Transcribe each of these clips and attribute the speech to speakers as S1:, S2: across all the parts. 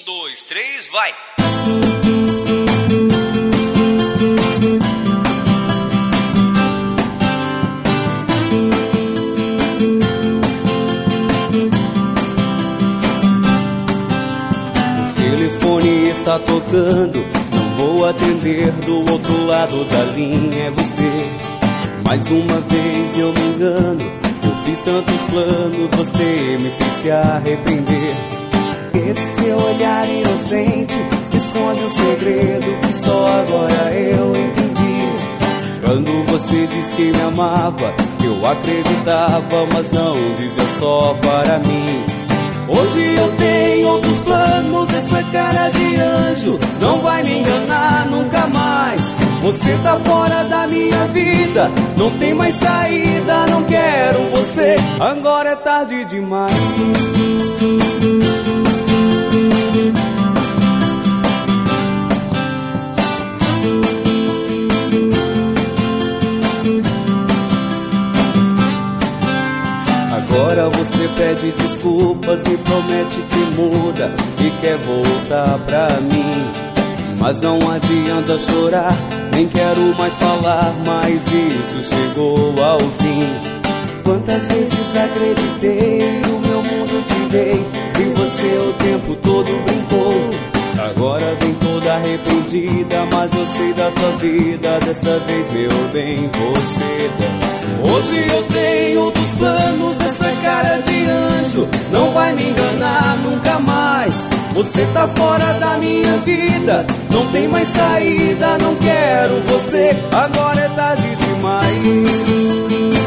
S1: dois, três, vai!
S2: O telefone está tocando, não vou atender, do outro lado da linha é você. Mais uma vez eu me engano, eu fiz tantos planos, você me fez se arrepender. Esse seu olhar inocente esconde um segredo que só agora eu entendi. Quando você disse que me amava, eu acreditava, mas não dizia só para mim. Hoje eu tenho outros planos, essa cara de anjo não vai me enganar nunca mais. Você tá fora da minha vida, não tem mais saída, não quero você, agora é tarde demais. Agora você pede desculpas, me promete que muda e quer voltar pra mim. Mas não adianta chorar, nem quero mais falar, mas isso chegou ao fim. Quantas vezes acreditei, o meu mundo te dei, e você o tempo todo brincou. Agora vem toda arrependida, mas eu sei da sua vida, dessa vez meu bem, você dançou. Hoje eu tenho outros planos, essa cara de anjo não vai me enganar nunca mais. Você tá fora da minha vida, não tem mais saída, não quero você, agora é tarde demais.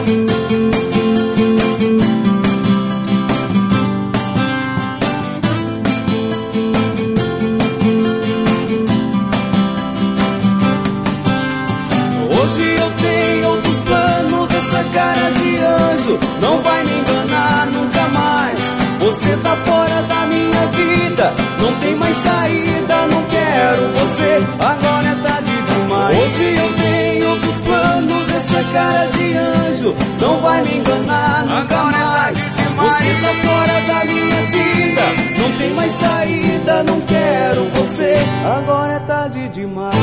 S2: Hoje eu tenho outros planos, essa cara de anjo não vai me enganar nunca mais. Você tá fora da minha vida, não tem mais saída, não quero você, agora é tarde demais. Hoje eu tenho outros planos, essa cara de anjo não vai me enganar nunca mais. Você tá fora da minha vida, não tem mais saída, não quero você, agora é tarde demais.